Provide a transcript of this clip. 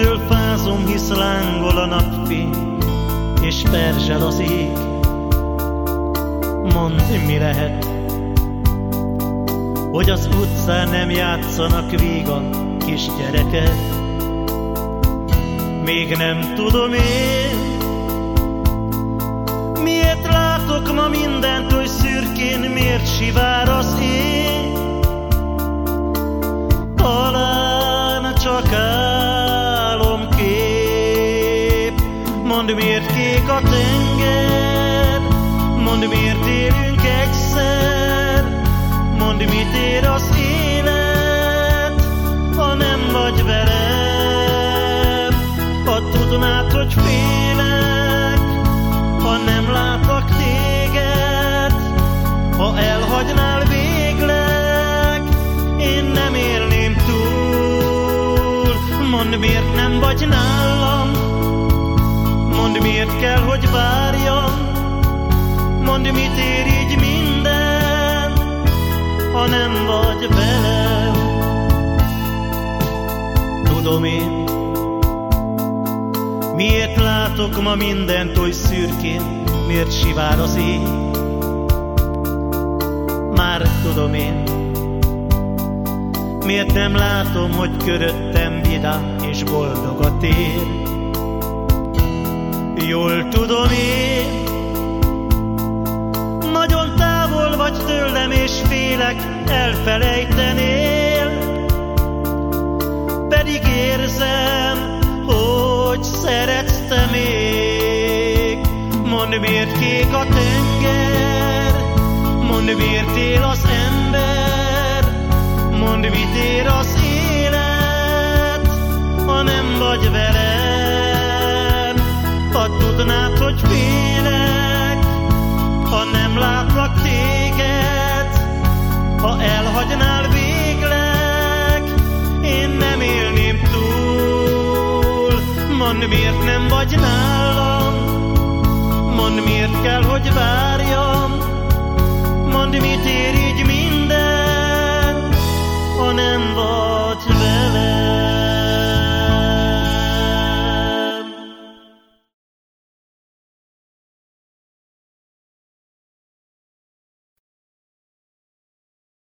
Mitől fázom, hisz lángol a napfény, és perzsel az ég? Mondd, mi lehet, hogy az utcán nem játszanak vígan kisgyerekek? Még nem tudom én, miért látok ma mindent oly szürkén, miért sivár az ég? Talán csak álomkép. Mondd, miért kék a tenger, mondd, miért élünk egyszer, mondd, mit ér az élet, ha nem vagy velem. Ha tudnád, hogy félek, ha nem látlak téged, ha elhagynál végleg, én nem élném túl. Mondd, miért nem vagy nálam, mondd, miért kell, hogy várjam, mondd, mit ér így minden, ha nem vagy velem. Tudom én, miért látok ma mindent oly szürkén, miért sivár az ég? Már tudom én, miért nem látom, hogy köröttem vidám és boldog a tér? Jól tudom én, nagyon távol vagy tőlem, és félek, elfelejtenél. Pedig érzem, hogy szeretsz te még. Mondd, miért kék a tenger, mondd, miért él az ember, mondd, mit ér az élet, ha nem vagy velem. Ha tudnád, hogy félek, ha nem látlak téged, ha elhagynál végleg, én nem élném túl. Mondd, miért nem vagy nálam, mondd, miért kell, hogy várjam, mondd, mit ér így minden, ha nem vagy